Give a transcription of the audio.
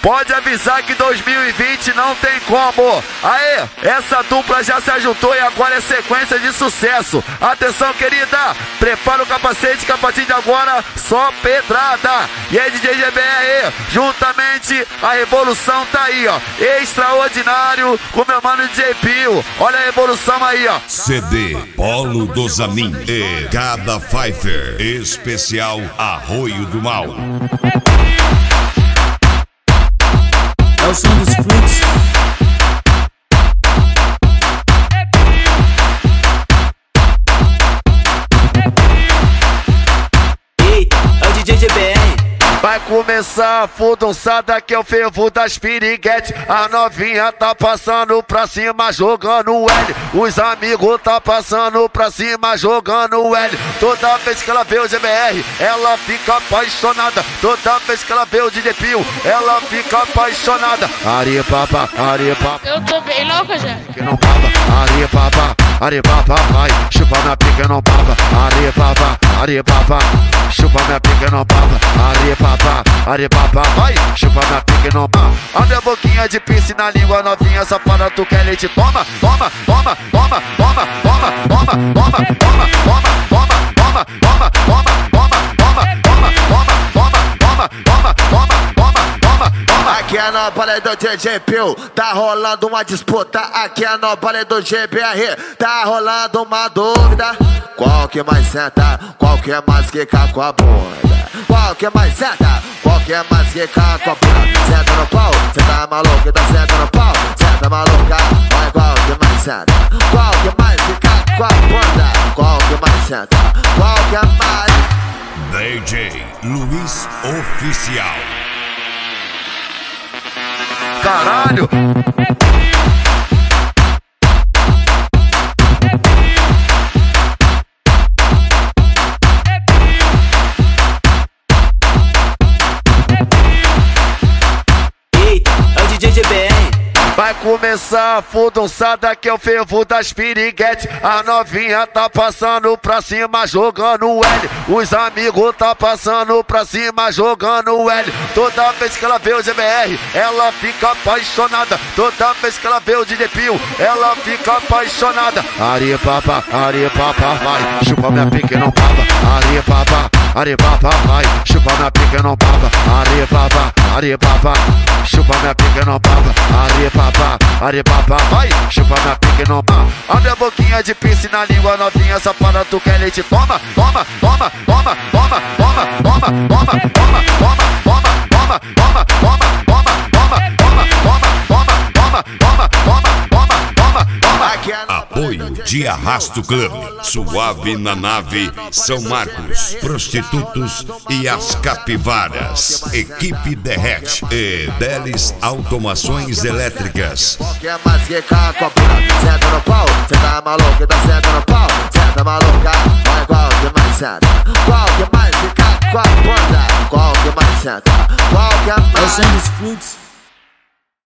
pode avisar que 2020 não tem como. Aê, essa dupla já se ajuntou e agora é sequência de sucesso. Atenção, querida, prepara o capacete que a partir de agora só pedrada. E aí, DJ GBR, juntamente a revolução tá aí, ó. Extraordinário com meu mano DJ Pio. Olha a revolução aí, ó. CD Polo do Zamin e Cada Pfeiffer, especial Arroio do Mal. É o som dos fluxos. Eita, é o DJ GBR. Vai começar a fudunçada que é o fervo das piriguete. A novinha tá passando pra cima jogando L. Os amigos tá passando pra cima jogando L. Toda vez que ela vê o GBR, ela fica apaixonada. Toda vez que ela vê o DJ Pio, ela fica apaixonada. Arepapa, arepapa. Eu tô bem louca já. Que não baba, arepapa, arepapa, vai. Chupa minha pica, não baba. Arepapa, arepapa. Chupa minha pica, não baba. Arepapa, vai, chupa minha pica e não baba. Abre a boquinha de piercing na língua novinha, safada, tu quer leite? Toma, toma, toma, toma, toma, toma, toma, toma, toma, toma, toma, toma, toma, toma, toma, toma, toma, toma, toma. Aqui é no baile do DJ Pio, tá rolando uma disputa. Aqui é no baile do GBR, tá rolando uma dúvida. Qual que mais senta? Qual que é mais quica com a bunda? Qual que é mais senta? Qual que é mais quica com a bunda? Senta no pau, cê tá maluco, então senta no pau. Senta maluca, olha qual que mais senta? Qual que é mais quica com a bunda? Qual que mais senta? Qual que é mais? DJ Luiz Oficial. Caralho! Eita, é o DJ GBR. Vai começar a fudunçada que é o fervo das piriguete. A novinha tá passando pra cima jogando L. Os amigos tá passando pra cima jogando L. Toda vez que ela vê o GBR, ela fica apaixonada. Toda vez que ela vê o DJ Pio, ela fica apaixonada. Arepapa, arepapa, vai. Chupa minha pica e não baba. Arepapa, arepapa, vai. Chupa minha pica e não baba. Arepapa, arepapa. Chupa minha pica e não baba. Arepapa, vai, chupa minha pica e não baba. Abre a boquinha de piercing na língua novinha, safada, tu quer leite? Toma, toma, toma, toma, toma, toma, toma, toma, toma, toma, toma, toma, toma, toma, toma, toma, toma, toma, toma, toma. Apoio de Arrasto Club, Suave na Nave, São Marcos, Prostitutos e as Capivaras, Equipe Derrete e Delis Automações Elétricas. Qual que é mais quica com a bunda? Senta no pau, cê tá maluco, então senta no pau. Senta maluca, olha qual que mais senta? Qual que mais quica com a bunda? Qual que mais senta? Qual que é mais? É o som dos fluxos.